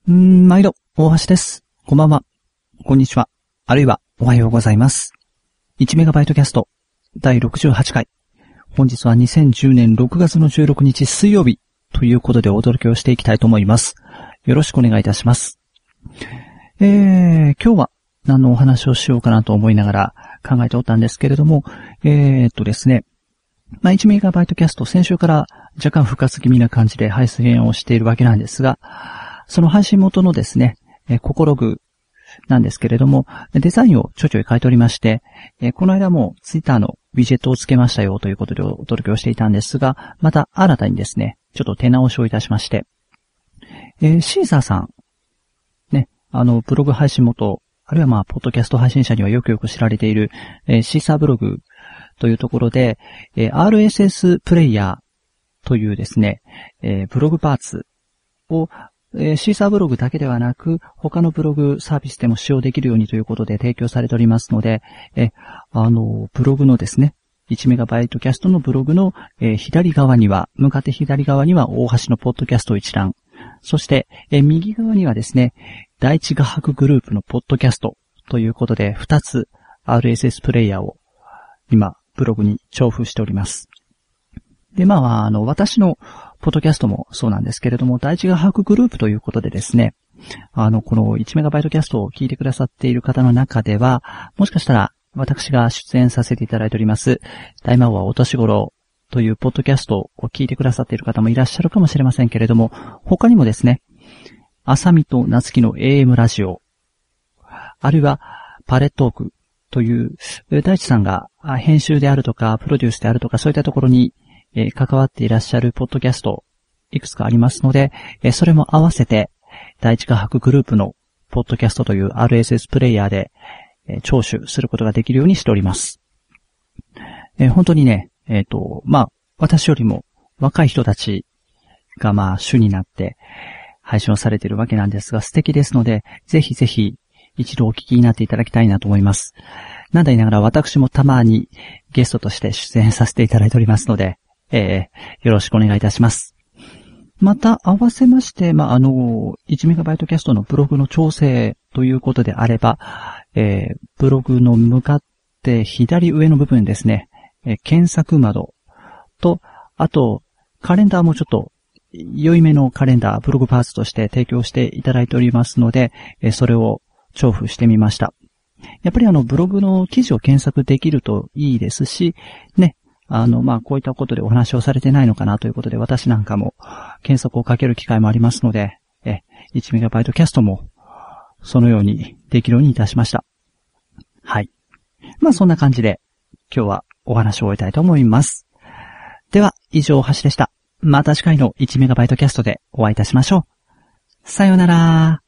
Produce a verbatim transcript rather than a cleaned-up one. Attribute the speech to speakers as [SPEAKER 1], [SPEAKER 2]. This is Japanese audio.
[SPEAKER 1] うーん、毎度、大橋です。こんばんは。こんにちは。あるいは、おはようございます。いちメガバイトキャスト、だいろくじゅうはちかい。本日はにせんじゅうねんろくがつのじゅうろくにち水曜日ということでお届けをしていきたいと思います。よろしくお願いいたします。えー、今日は何のお話をしようかなと思いながら考えておったんですけれども、えーっとですね、まあ、いちメガバイトキャスト、先週から若干復活気味な感じで配信をしているわけなんですが、その配信元のですね、えココログなんですけれども、デザインをちょいちょい変えておりまして、えこの間もツイッターのウィジェットをつけましたよということでお届けをしていたんですが、また新たにですね、ちょっと手直しをいたしまして、えー、シーサーさん、ね、あの、ブログ配信元、あるいはまあ、ポッドキャスト配信者にはよくよく知られている、えー、シーサーブログというところで、えー、アールエスエス プレイヤーというですね、えー、ブログパーツをえー、シーサーブログだけではなく、他のブログサービスでも使用できるようにということで提供されておりますので、え、あの、ブログのですね、いちメガバイトキャストのブログの、えー、左側には、向かって左側には大橋のポッドキャスト一覧。そして、えー、右側にはですね、第一画伯グループのポッドキャストということで、ふたつ アールエスエス プレイヤーを今、ブログに重封しております。で、まあ、あの、私のポッドキャストもそうなんですけれども、第一画伯グループということでですね、あの、このいちメガバイトキャストを聞いてくださっている方の中では、もしかしたら私が出演させていただいております、大魔王はお年頃というポッドキャストを聞いてくださっている方もいらっしゃるかもしれませんけれども、他にもですね、あさみとなつきの エーエム ラジオ、あるいはパレットークという、大地さんが編集であるとか、プロデュースであるとか、そういったところにえー、関わっていらっしゃるポッドキャストいくつかありますので、えー、それも合わせて第一画伯グループのポッドキャストという アールエスエス プレイヤーで、えー、聴取することができるようにしております。えー、本当にね、えっと、まあ、私よりも若い人たちがまあ主になって配信をされているわけなんですが、素敵ですので、ぜひぜひ一度お聞きになっていただきたいなと思います。なんだ言いながら私もたまにゲストとして出演させていただいておりますので、えー、よろしくお願いいたします。また、合わせまして、まあ、あの、いちメガバイトキャストのブログの調整ということであれば、えー、ブログの向かって左上の部分ですね、えー、検索窓と、あと、カレンダーもちょっと、良いめのカレンダー、ブログパーツとして提供していただいておりますので、えー、それを重複してみました。やっぱりあの、ブログの記事を検索できるといいですし、ね、あの、まあ、こういったことでお話をされてないのかなということで、私なんかも検索をかける機会もありますので、え、いちメガバイトキャストもそのようにできるようにいたしました。はい。まあ、そんな感じで今日はお話を終えたいと思います。では、以上、橋でした。また次回のいちメガバイトキャストでお会いいたしましょう。さようなら。